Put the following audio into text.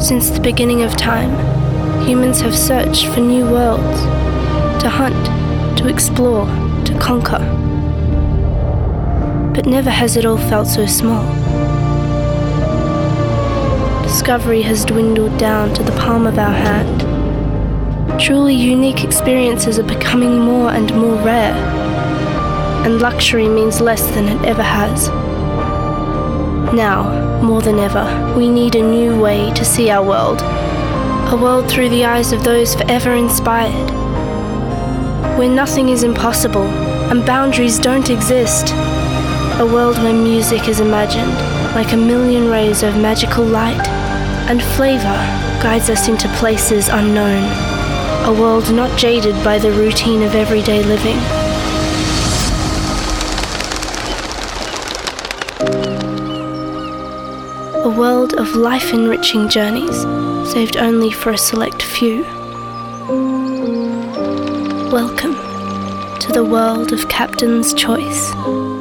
Since the beginning of time, humans have searched for new worlds, to hunt, to explore, to conquer. But never has it all felt so small. Discovery has dwindled down to the palm of our hand. Truly unique experiences are becoming more and more rare, and luxury means less than it ever has. Now, more than ever, we need a new way to see our world, a world through the eyes of those forever inspired, where nothing is impossible and boundaries don't exist, a world where music is imagined like a million rays of magical light, and flavor guides us into places unknown, a world not jaded by the routine of everyday living. A world of life-enriching journeys, saved only for a select few. Welcome to the world of Captain's Choice.